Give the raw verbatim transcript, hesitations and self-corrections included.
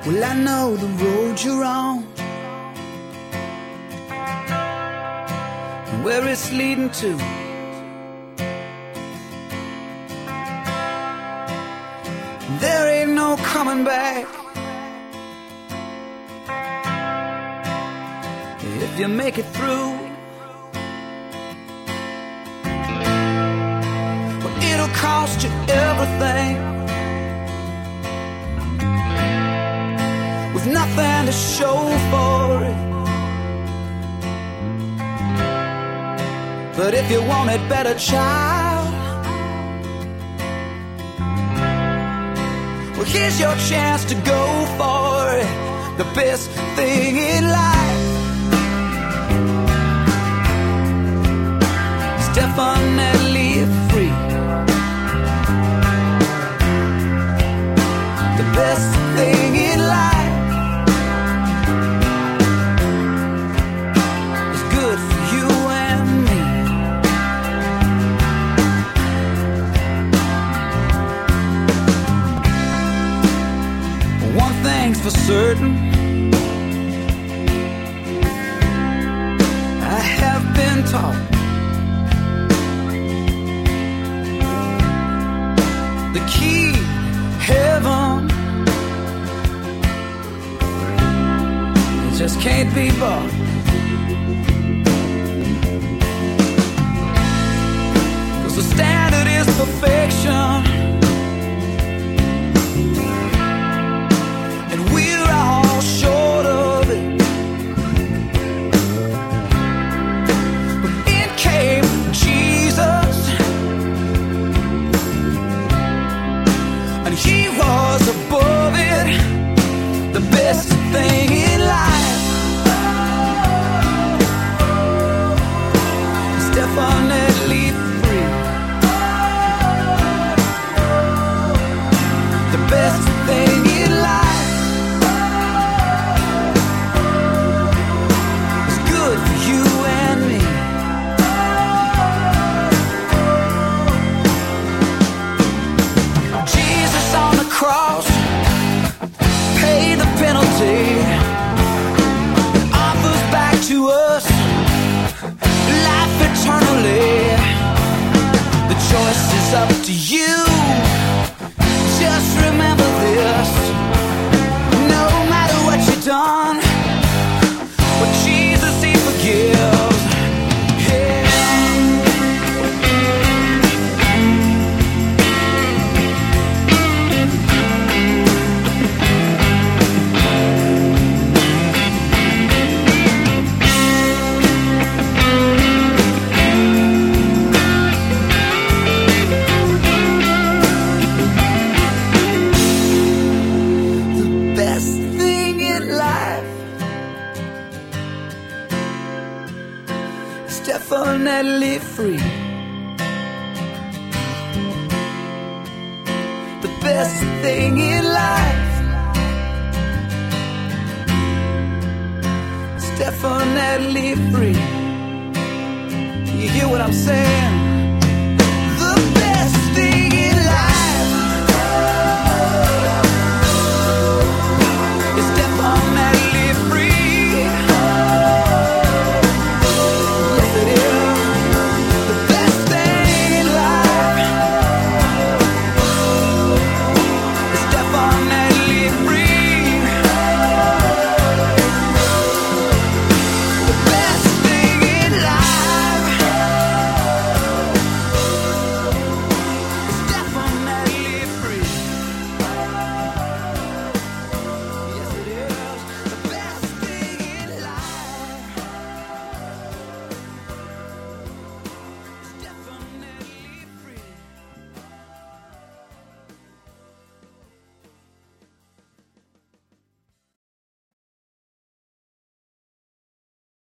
Well, I know the road you're on and where it's leading to. There ain't no coming back if you make it through. Well, it'll cost you everything with nothing to show for it. But if you want it better, child, well, here's your chance to go for it. The best thing in life, definitely free. The best thing in life is good for you and me. One thing's for certain, I have been taught the key, heaven, it just can't be bought. Cause the standard is perfection, and we're all short of it. But in came Jesus, he was above it, the best thing in life is definitely free. The best thing in life is good for you and me. On the cross, pay the penalty, offers back to us life eternally. The choice is up to you. Just remember this: no matter what you've done, with Jesus He forgives. Yeah. Definitely free. The best thing in life is definitely free. You hear what I'm saying?